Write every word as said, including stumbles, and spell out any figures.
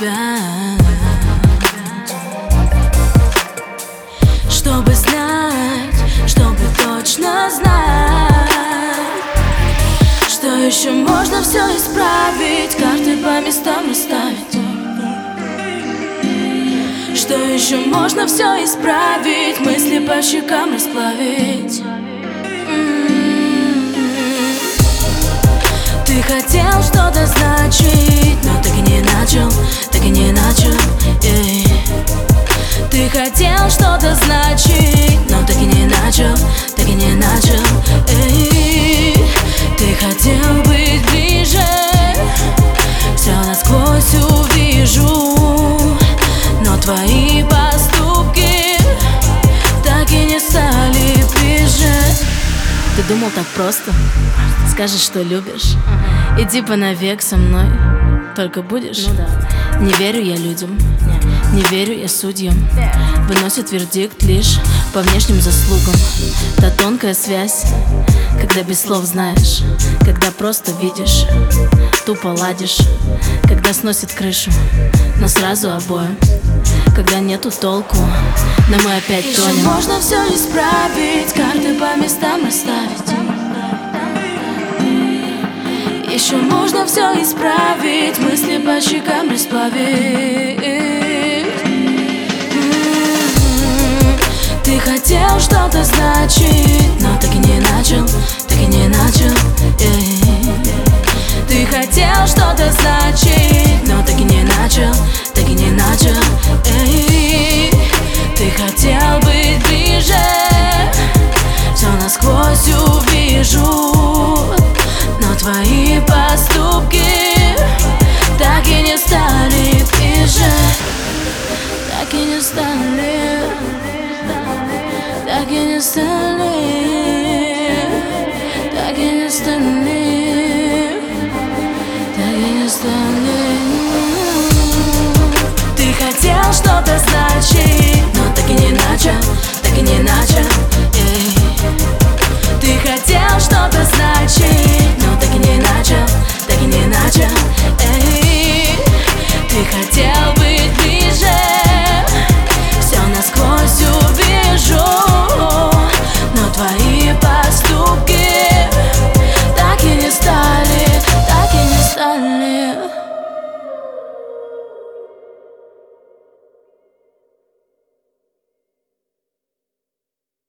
Чтобы знать, чтобы точно знать, что еще можно все исправить, карты по местам расставить. Что еще можно все исправить, мысли по щекам расплавить. Ты хотел что-то значить, но так и не начал, так и не начал. Эй. Ты хотел что-то значить, но так и не начал, так и не начал. Эй. Ты хотел быть ближе, все насквозь увижу, но твои поступки так и не стали ближе. Ты думал так просто? Скажешь, что любишь, иди по навек со мной, только будешь? Ну, да. Не верю я людям, не верю я судьям. Выносят вердикт лишь по внешним заслугам. Та тонкая связь, когда без слов знаешь, когда просто видишь, тупо ладишь, когда сносит крышу, но сразу обоим, когда нету толку, но мы опять тонем. Еще можно все исправить, карты по местам расставить. Еще можно все исправить, мысли по щекам расплавить. Ты хотел что-то значить, но так и не начал, так и не начал. Ты хотел что-то значить, но так и не начал, так и не начал. Ты хотел быть ближе, все насквозь увижу, но твои поступки так и не стали ближе, так и не стали, так и не стали, так и не стали, так и не стали. Ты хотел что-то значить,